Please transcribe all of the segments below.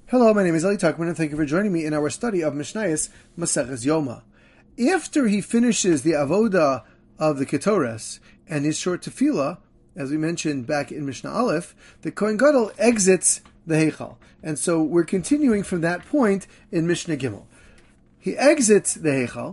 Hello, my name is Eli Tuckman, and thank you for joining me in our study of Mishnayos Maseches Yoma. After he finishes the avoda of the Ketores and his short tefillah, as we mentioned back in Mishnah Aleph, the Kohen Gadol exits the Heichal. And so we're continuing from that point in Mishnah Gimel. He exits the Heichal,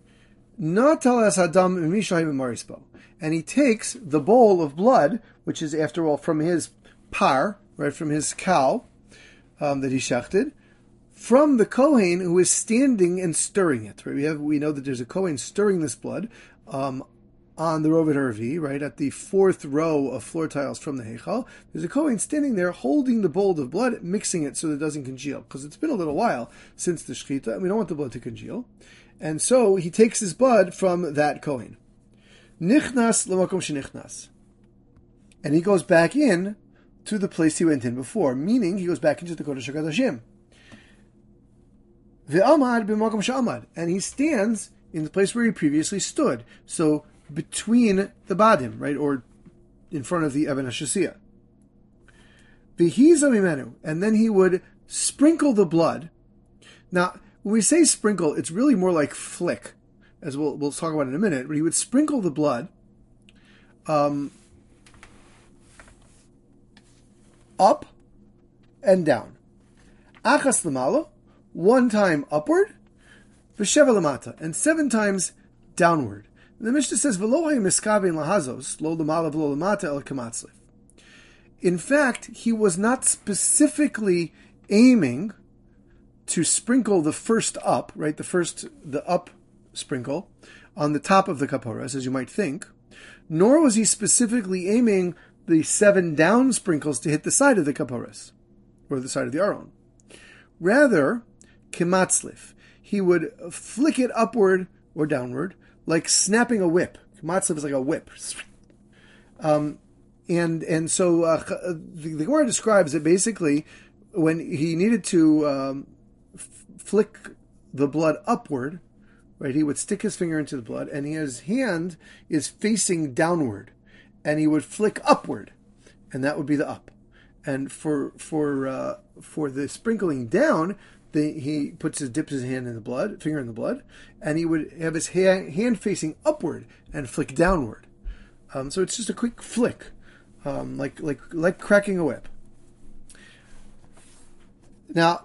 and he takes the bowl of blood, which is, after all, from his par, right, from his cow, that he shechted, from the Kohen who is standing and stirring it. Right? We know that there's a Kohen stirring this blood on the Rovet Harvi, right, at the fourth row of floor tiles from the Heichal. There's a Kohen standing there holding the bowl of blood, mixing it so that it doesn't congeal, because it's been a little while since the Shechita, and we don't want the blood to congeal. And so he takes his blood from that Kohen. Nichnas l'makom shenichnas. And he goes back in to the place he went in before, meaning he goes back into the Kodesh HaKodashim. Ve'amad b'makom she'amad, and he stands in the place where he previously stood, so between the badim, right, or in front of the Even HaShasiyah. V'hiza mimenu, and then he would sprinkle the blood. Now, when we say sprinkle, it's really more like flick, as we'll talk about in a minute, but he would sprinkle the blood up and down. Achas lamala, one time upward, v'sheva lamata, and 7 times downward. And the Mishnah says, "V'lo hay miskavein lahazos, lo lamala v'lo lamata el kamatzlif." In fact, he was not specifically aiming to sprinkle the first up, right, the up sprinkle on the top of the kaporas, as you might think, nor was he specifically aiming the 7 down sprinkles to hit the side of the kaporas, or the side of the aron. Rather, kematzlif, he would flick it upward or downward, like snapping a whip. Kematzlif is like a whip. So the Gemara describes that basically when he needed to flick the blood upward, right, he would stick his finger into the blood, and his hand is facing downward, and he would flick upward, and that would be the up. And for the sprinkling down, he dips his hand in the blood, finger in the blood, and he would have his hand facing upward and flick downward. So it's just a quick flick, like cracking a whip. Now,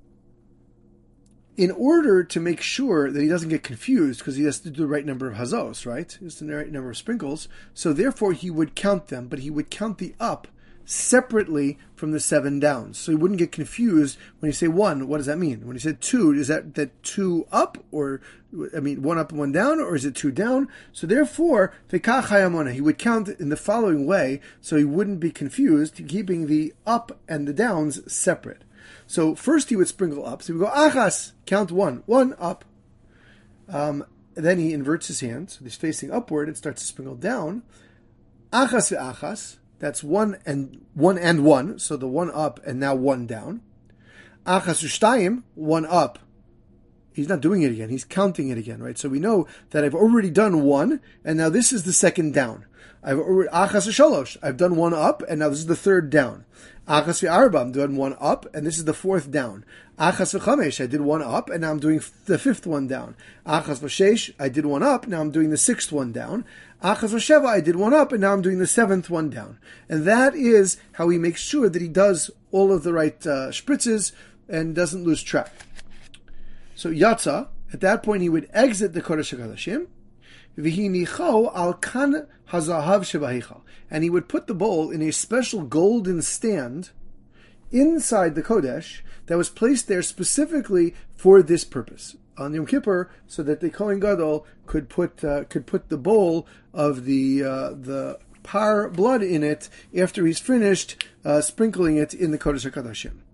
in order to make sure that he doesn't get confused, because he has to do the right number of hazos, right? He has to do the right number of sprinkles. So therefore he would count them, but he would count the up separately from the 7 downs. So he wouldn't get confused when you say 1, what does that mean? When he said 2, is that 2 up? Or, 1 up and 1 down? Or is it 2 down? So therefore, v'kach hayamona, he would count in the following way, so he wouldn't be confused, keeping the up and the downs separate. So first he would sprinkle up. So he would go, achas, count 1 up. Then he inverts his hand, so he's facing upward and starts to sprinkle down. Achas ve'achas, that's 1 and 1, so the 1 up and now 1 down. Achas u'shtayim, 1 up. He's not doing it again, he's counting it again, right? So we know that I've already done 1, and now this is the 2nd down. Achas u'shalosh, I've done 1 up, and now this is the 3rd down. Achas ve'arba, I'm doing 1 up, and this is the 4th down. Achas ve'chamesh, I did 1 up, and now I'm doing the 5th one down. Achas ve'shesh, I did 1 up, now I'm doing the 6th one down. Achas ve'sheva, I did 1 up, and now I'm doing the 7th one down. And that is how he makes sure that he does all of the right spritzes and doesn't lose track. So Yatza, at that point he would exit the Kodesh HaKodashim, v'hinicho al kan hazahav shebaheichal, and he would put the bowl in a special golden stand inside the Kodesh that was placed there specifically for this purpose on Yom Kippur, so that the Kohen Gadol could put the bowl of the par blood in it after he's finished sprinkling it in the Kodesh HaKodashim.